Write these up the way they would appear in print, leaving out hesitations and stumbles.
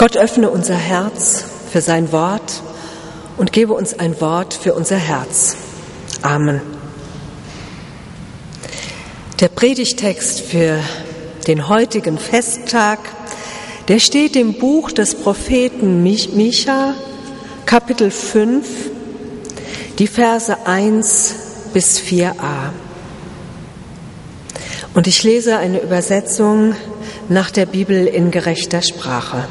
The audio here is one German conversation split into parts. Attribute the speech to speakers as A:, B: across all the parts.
A: Gott, öffne unser Herz für sein Wort und gebe uns ein Wort für unser Herz. Amen. Der Predigtext für den heutigen Festtag, der steht im Buch des Propheten Micha, Kapitel 5, die Verse 1 bis 4a. Und ich lese eine Übersetzung nach der Bibel in gerechter Sprache.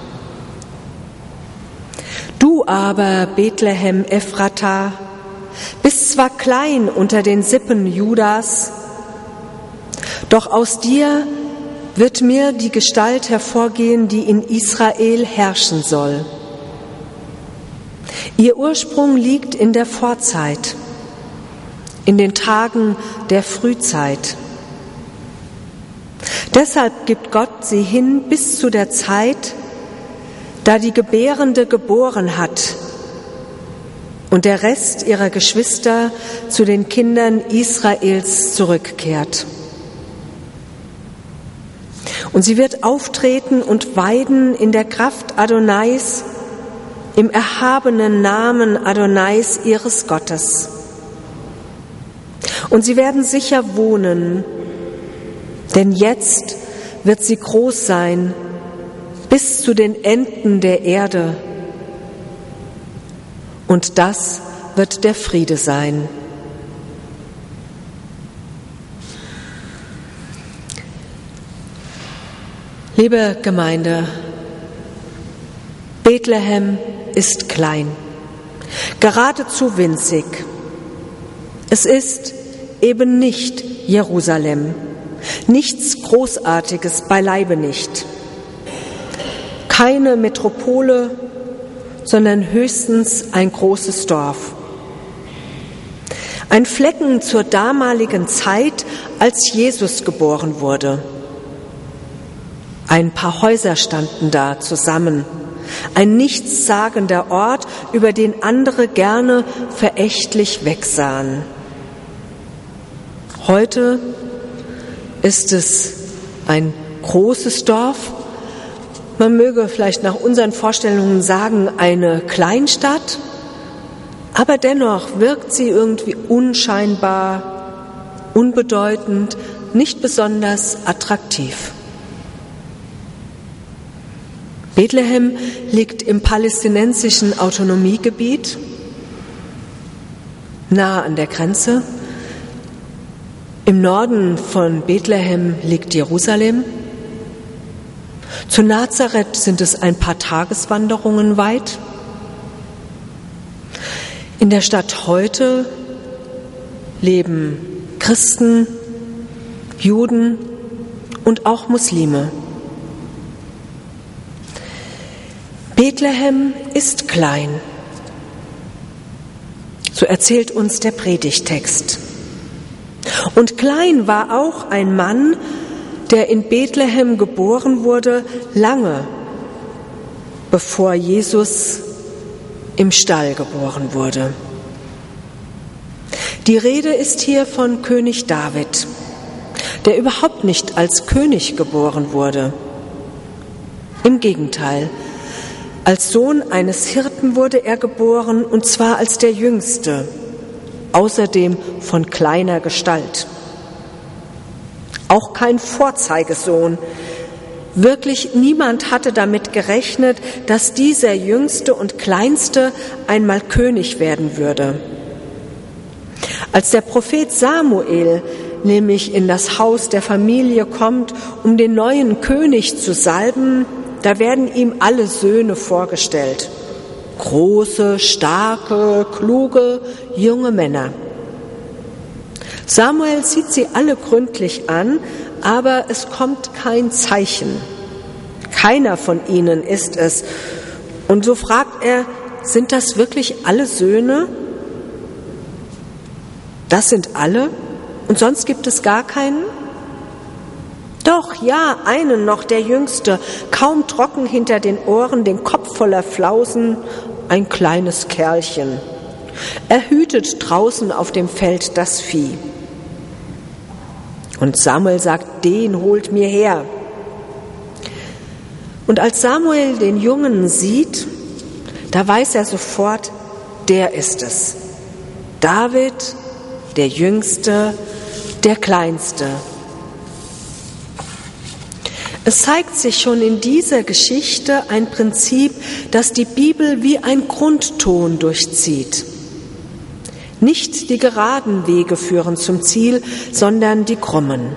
A: Du aber, Bethlehem Ephrata, bist zwar klein unter den Sippen Judas, doch aus dir wird mir die Gestalt hervorgehen, die in Israel herrschen soll. Ihr Ursprung liegt in der Vorzeit, in den Tagen der Frühzeit. Deshalb gibt Gott sie hin bis zu der Zeit, da die Gebärende geboren hat und der Rest ihrer Geschwister zu den Kindern Israels zurückkehrt. Und sie wird auftreten und weiden in der Kraft Adonais, im erhabenen Namen Adonais ihres Gottes. Und sie werden sicher wohnen, denn jetzt wird sie groß sein, bis zu den Enden der Erde. Und das wird der Friede sein. Liebe Gemeinde, Bethlehem ist klein, geradezu winzig. Es ist eben nicht Jerusalem, nichts Großartiges, beileibe nicht. Keine Metropole, sondern höchstens ein großes Dorf. Ein Flecken zur damaligen Zeit, als Jesus geboren wurde. Ein paar Häuser standen da zusammen. Ein nichtssagender Ort, über den andere gerne verächtlich wegsahen. Heute ist es ein großes Dorf. Man möge vielleicht nach unseren Vorstellungen sagen, eine Kleinstadt, aber dennoch wirkt sie irgendwie unscheinbar, unbedeutend, nicht besonders attraktiv. Bethlehem liegt im palästinensischen Autonomiegebiet, nahe an der Grenze. Im Norden von Bethlehem liegt Jerusalem. Zu Nazareth sind es ein paar Tageswanderungen weit. In der Stadt heute leben Christen, Juden und auch Muslime. Bethlehem ist klein. So erzählt uns der Predigtext. Und klein war auch ein Mann, der in Bethlehem geboren wurde, lange bevor Jesus im Stall geboren wurde. Die Rede ist hier von König David, der überhaupt nicht als König geboren wurde. Im Gegenteil, als Sohn eines Hirten wurde er geboren, und zwar als der Jüngste, außerdem von kleiner Gestalt. Auch kein Vorzeigesohn. Wirklich niemand hatte damit gerechnet, dass dieser Jüngste und Kleinste einmal König werden würde. Als der Prophet Samuel nämlich in das Haus der Familie kommt, um den neuen König zu salben, da werden ihm alle Söhne vorgestellt. Große, starke, kluge, junge Männer. Samuel sieht sie alle gründlich an, aber es kommt kein Zeichen. Keiner von ihnen ist es. Und so fragt er, sind das wirklich alle Söhne? Das sind alle? Und sonst gibt es gar keinen? Doch, ja, einen noch, der Jüngste, kaum trocken hinter den Ohren, den Kopf voller Flausen, ein kleines Kerlchen. Er hütet draußen auf dem Feld das Vieh. Und Samuel sagt, den holt mir her. Und als Samuel den Jungen sieht, da weiß er sofort, der ist es. David, der Jüngste, der Kleinste. Es zeigt sich schon in dieser Geschichte ein Prinzip, das die Bibel wie ein Grundton durchzieht. Nicht die geraden Wege führen zum Ziel, sondern die krummen.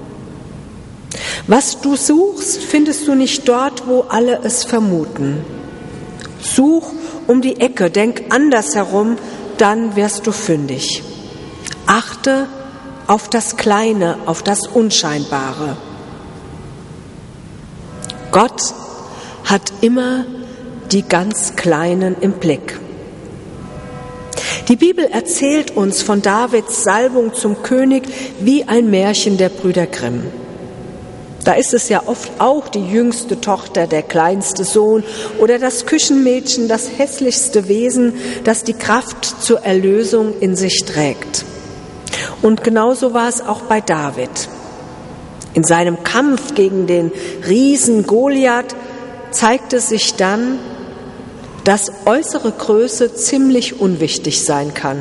A: Was du suchst, findest du nicht dort, wo alle es vermuten. Such um die Ecke, denk anders herum, dann wirst du fündig. Achte auf das Kleine, auf das Unscheinbare. Gott hat immer die ganz Kleinen im Blick. Die Bibel erzählt uns von Davids Salbung zum König wie ein Märchen der Brüder Grimm. Da ist es ja oft auch die jüngste Tochter, der kleinste Sohn oder das Küchenmädchen, das hässlichste Wesen, das die Kraft zur Erlösung in sich trägt. Und genauso war es auch bei David. In seinem Kampf gegen den Riesen Goliath zeigte sich dann, dass äußere Größe ziemlich unwichtig sein kann.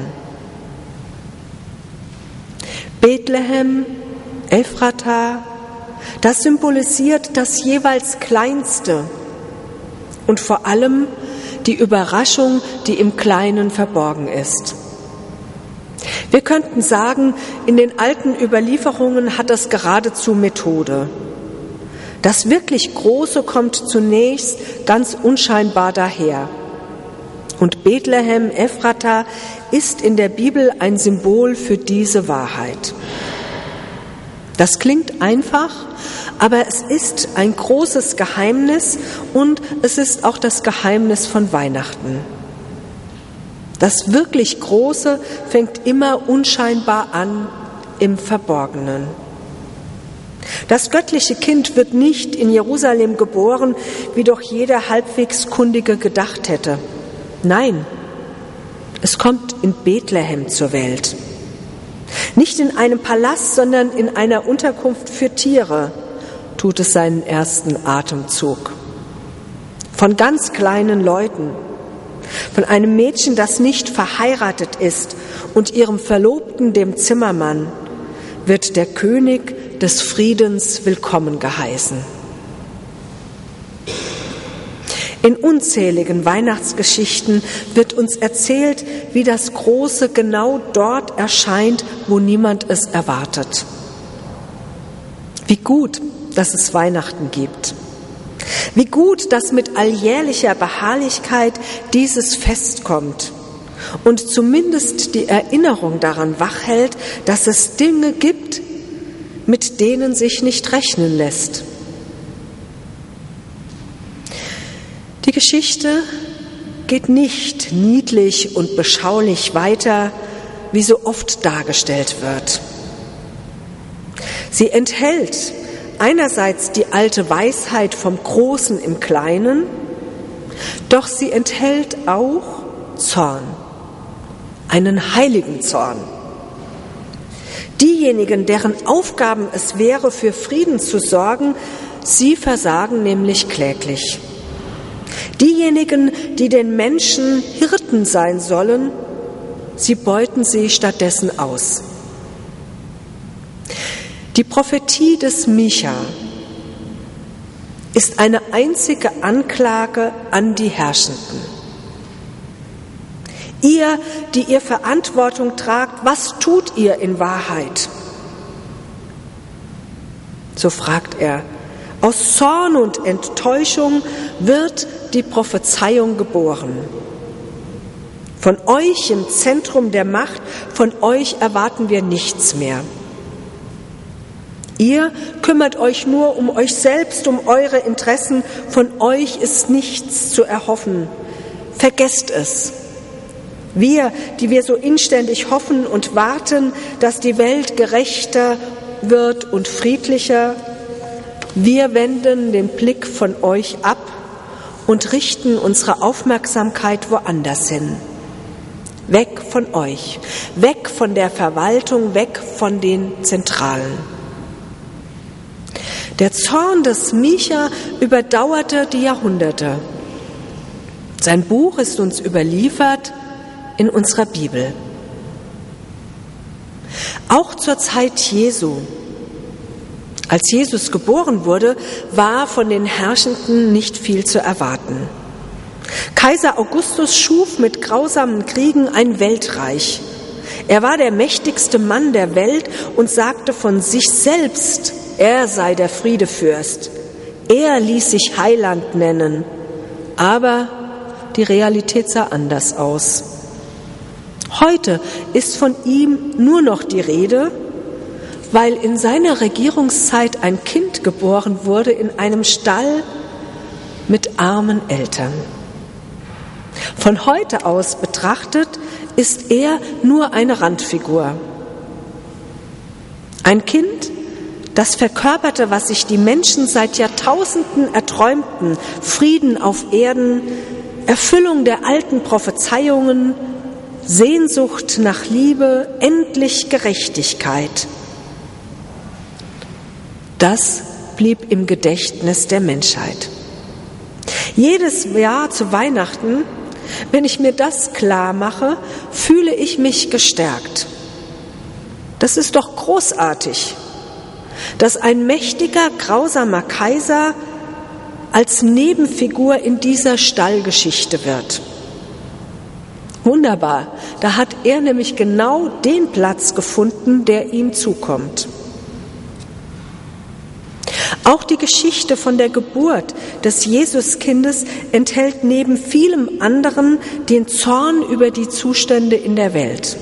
A: Bethlehem, Ephrata, das symbolisiert das jeweils Kleinste und vor allem die Überraschung, die im Kleinen verborgen ist. Wir könnten sagen, in den alten Überlieferungen hat es geradezu Methode. Das wirklich Große kommt zunächst ganz unscheinbar daher. Und Bethlehem, Ephrata, ist in der Bibel ein Symbol für diese Wahrheit. Das klingt einfach, aber es ist ein großes Geheimnis und es ist auch das Geheimnis von Weihnachten. Das wirklich Große fängt immer unscheinbar an im Verborgenen. Das göttliche Kind wird nicht in Jerusalem geboren, wie doch jeder halbwegs Kundige gedacht hätte. Nein, es kommt in Bethlehem zur Welt. Nicht in einem Palast, sondern in einer Unterkunft für Tiere tut es seinen ersten Atemzug. Von ganz kleinen Leuten. Von einem Mädchen, das nicht verheiratet ist, und ihrem Verlobten, dem Zimmermann, wird der König des Friedens willkommen geheißen. In unzähligen Weihnachtsgeschichten wird uns erzählt, wie das Große genau dort erscheint, wo niemand es erwartet. Wie gut, dass es Weihnachten gibt. Wie gut, dass mit alljährlicher Beharrlichkeit dieses Fest kommt und zumindest die Erinnerung daran wachhält, dass es Dinge gibt, mit denen sich nicht rechnen lässt. Die Geschichte geht nicht niedlich und beschaulich weiter, wie so oft dargestellt wird. Sie enthält einerseits die alte Weisheit vom Großen im Kleinen, doch sie enthält auch Zorn, einen heiligen Zorn. Diejenigen, deren Aufgaben es wäre, für Frieden zu sorgen, sie versagen nämlich kläglich. Diejenigen, die den Menschen Hirten sein sollen, sie beuten sie stattdessen aus. Die Prophetie des Micha ist eine einzige Anklage an die Herrschenden. Ihr, die ihr Verantwortung tragt, was tut ihr in Wahrheit? So fragt er. Aus Zorn und Enttäuschung wird die Prophezeiung geboren. Von euch im Zentrum der Macht, von euch erwarten wir nichts mehr. Ihr kümmert euch nur um euch selbst, um eure Interessen, von euch ist nichts zu erhoffen. Vergesst es. Wir, die wir so inständig hoffen und warten, dass die Welt gerechter wird und friedlicher, wir wenden den Blick von euch ab und richten unsere Aufmerksamkeit woanders hin. Weg von euch, weg von der Verwaltung, weg von den Zentralen. Der Zorn des Micha überdauerte die Jahrhunderte. Sein Buch ist uns überliefert in unserer Bibel. Auch zur Zeit Jesu, als Jesus geboren wurde, war von den Herrschenden nicht viel zu erwarten. Kaiser Augustus schuf mit grausamen Kriegen ein Weltreich. Er war der mächtigste Mann der Welt und sagte von sich selbst, er sei der Friedefürst. Er ließ sich Heiland nennen, aber die Realität sah anders aus. Heute ist von ihm nur noch die Rede, weil in seiner Regierungszeit ein Kind geboren wurde in einem Stall mit armen Eltern. Von heute aus betrachtet ist er nur eine Randfigur. Ein Kind, das verkörperte, was sich die Menschen seit Jahrtausenden erträumten: Frieden auf Erden, Erfüllung der alten Prophezeiungen, Sehnsucht nach Liebe, endlich Gerechtigkeit. Das blieb im Gedächtnis der Menschheit. Jedes Jahr zu Weihnachten, wenn ich mir das klar mache, fühle ich mich gestärkt. Das ist doch großartig, dass ein mächtiger, grausamer Kaiser als Nebenfigur in dieser Stallgeschichte wird. Wunderbar, da hat er nämlich genau den Platz gefunden, der ihm zukommt. Auch die Geschichte von der Geburt des Jesuskindes enthält neben vielem anderen den Zorn über die Zustände in der Welt.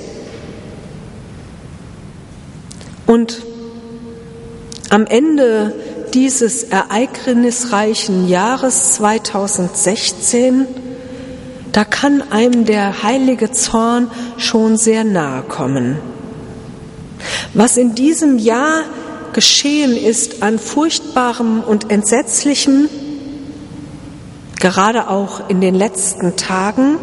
A: Und am Ende dieses ereignisreichen Jahres 2016, da kann einem der heilige Zorn schon sehr nahe kommen. Was in diesem Jahr geschehen ist an Furchtbarem und Entsetzlichem, gerade auch in den letzten Tagen,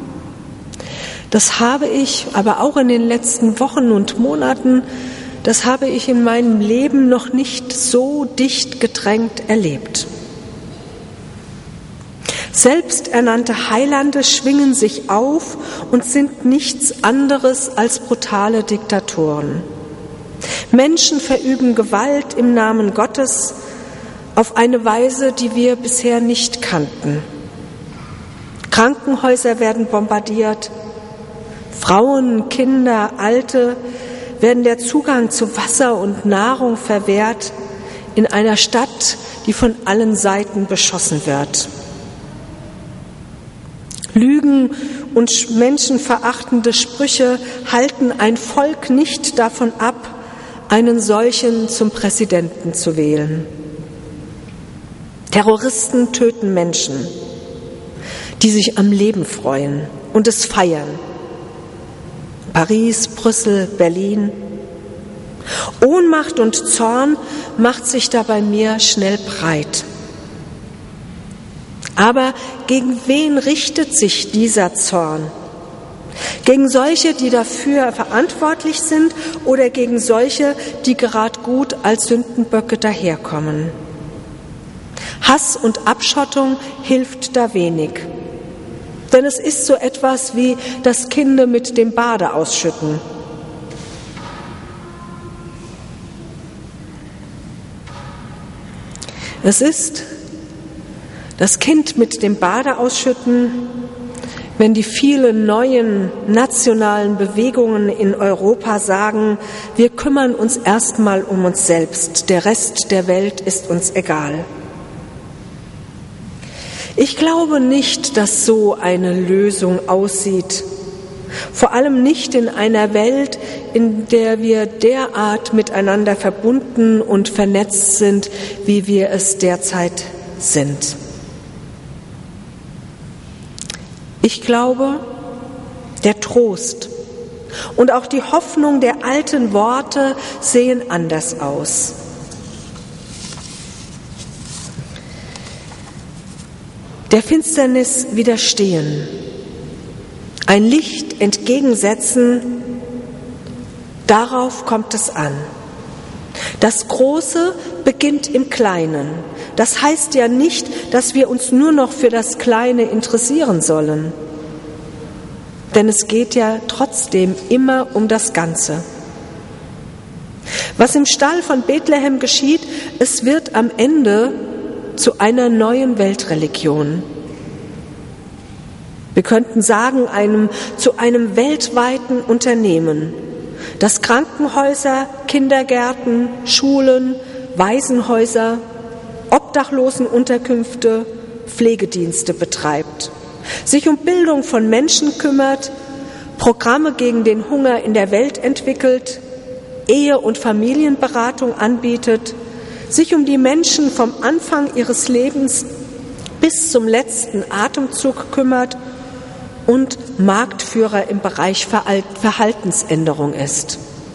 A: das habe ich aber auch in den letzten Wochen und Monaten, das habe ich in meinem Leben noch nicht so dicht gedrängt erlebt. Selbsternannte Heilande schwingen sich auf und sind nichts anderes als brutale Diktatoren. Menschen verüben Gewalt im Namen Gottes auf eine Weise, die wir bisher nicht kannten. Krankenhäuser werden bombardiert, Frauen, Kinder, Alte werden der Zugang zu Wasser und Nahrung verwehrt in einer Stadt, die von allen Seiten beschossen wird. Lügen und menschenverachtende Sprüche halten ein Volk nicht davon ab, einen solchen zum Präsidenten zu wählen. Terroristen töten Menschen, die sich am Leben freuen und es feiern. Paris, Brüssel, Berlin. Ohnmacht und Zorn macht sich da bei mir schnell breit. Aber gegen wen richtet sich dieser Zorn? Gegen solche, die dafür verantwortlich sind, oder gegen solche, die gerade gut als Sündenböcke daherkommen? Hass und Abschottung hilft da wenig. Denn es ist so etwas wie das Kind mit dem Bade ausschütten. Es ist das Kind mit dem Bade ausschütten, wenn die vielen neuen nationalen Bewegungen in Europa sagen, wir kümmern uns erstmal um uns selbst, der Rest der Welt ist uns egal. Ich glaube nicht, dass so eine Lösung aussieht. Vor allem nicht in einer Welt, in der wir derart miteinander verbunden und vernetzt sind, wie wir es derzeit sind. Ich glaube, der Trost und auch die Hoffnung der alten Worte sehen anders aus. Der Finsternis widerstehen, ein Licht entgegensetzen, darauf kommt es an. Das Große beginnt im Kleinen. Das heißt ja nicht, dass wir uns nur noch für das Kleine interessieren sollen. Denn es geht ja trotzdem immer um das Ganze. Was im Stall von Bethlehem geschieht, es wird am Ende zu einer neuen Weltreligion. Wir könnten sagen, zu einem weltweiten Unternehmen, das Krankenhäuser, Kindergärten, Schulen, Waisenhäuser, Obdachlosenunterkünfte, Pflegedienste betreibt, sich um Bildung von Menschen kümmert, Programme gegen den Hunger in der Welt entwickelt, Ehe- und Familienberatung anbietet, sich um die Menschen vom Anfang ihres Lebens bis zum letzten Atemzug kümmert und Marktführer im Bereich Verhaltensänderung ist.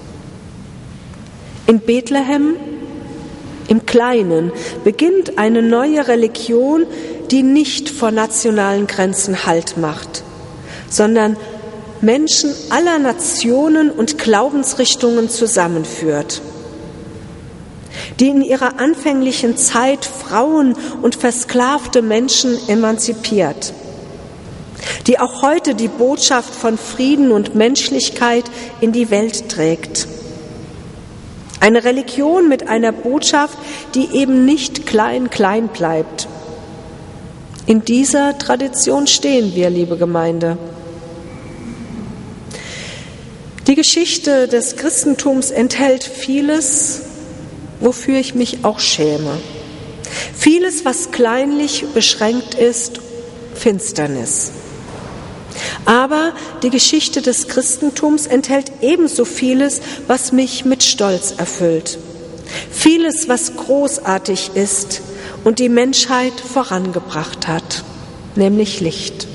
A: In Bethlehem, im Kleinen, beginnt eine neue Religion, die nicht vor nationalen Grenzen Halt macht, sondern Menschen aller Nationen und Glaubensrichtungen zusammenführt, die in ihrer anfänglichen Zeit Frauen und versklavte Menschen emanzipiert, die auch heute die Botschaft von Frieden und Menschlichkeit in die Welt trägt. Eine Religion mit einer Botschaft, die eben nicht klein, klein bleibt. In dieser Tradition stehen wir, liebe Gemeinde. Die Geschichte des Christentums enthält vieles, wofür ich mich auch schäme. Vieles, was kleinlich beschränkt ist, Finsternis. Aber die Geschichte des Christentums enthält ebenso vieles, was mich mit Stolz erfüllt. Vieles, was großartig ist und die Menschheit vorangebracht hat, nämlich Licht.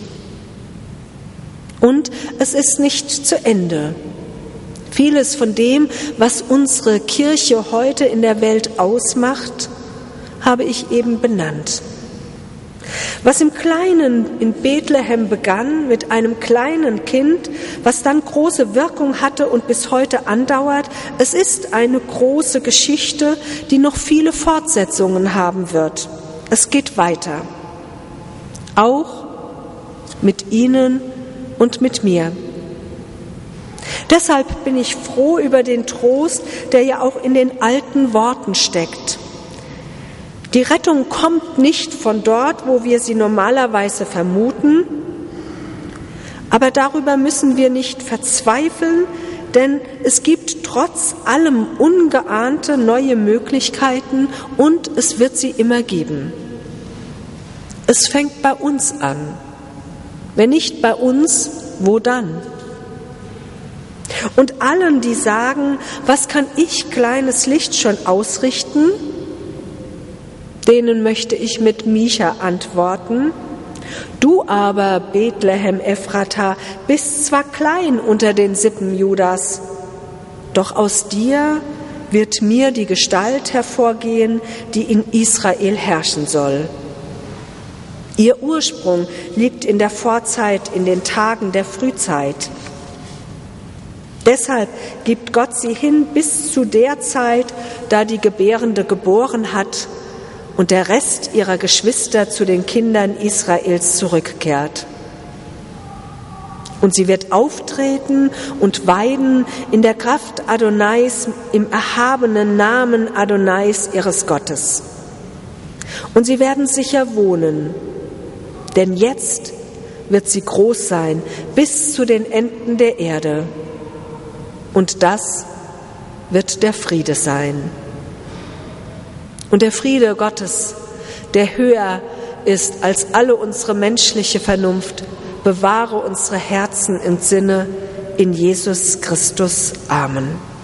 A: Und es ist nicht zu Ende. Vieles von dem, was unsere Kirche heute in der Welt ausmacht, habe ich eben benannt. Was im Kleinen in Bethlehem begann mit einem kleinen Kind, was dann große Wirkung hatte und bis heute andauert, es ist eine große Geschichte, die noch viele Fortsetzungen haben wird. Es geht weiter. Auch mit Ihnen und mit mir. Deshalb bin ich froh über den Trost, der ja auch in den alten Worten steckt. Die Rettung kommt nicht von dort, wo wir sie normalerweise vermuten, aber darüber müssen wir nicht verzweifeln, denn es gibt trotz allem ungeahnte neue Möglichkeiten und es wird sie immer geben. Es fängt bei uns an. Wenn nicht bei uns, wo dann? Und allen, die sagen, was kann ich, kleines Licht, schon ausrichten? Denen möchte ich mit Micha antworten: Du aber, Bethlehem Ephrata, bist zwar klein unter den Sippen Judas, doch aus dir wird mir die Gestalt hervorgehen, die in Israel herrschen soll. Ihr Ursprung liegt in der Vorzeit, in den Tagen der Frühzeit. Deshalb gibt Gott sie hin bis zu der Zeit, da die Gebärende geboren hat und der Rest ihrer Geschwister zu den Kindern Israels zurückkehrt. Und sie wird auftreten und weiden in der Kraft Adonais, im erhabenen Namen Adonais ihres Gottes. Und sie werden sicher wohnen, denn jetzt wird sie groß sein bis zu den Enden der Erde. Und das wird der Friede sein. Und der Friede Gottes, der höher ist als alle unsere menschliche Vernunft, bewahre unsere Herzen im Sinne in Jesus Christus. Amen.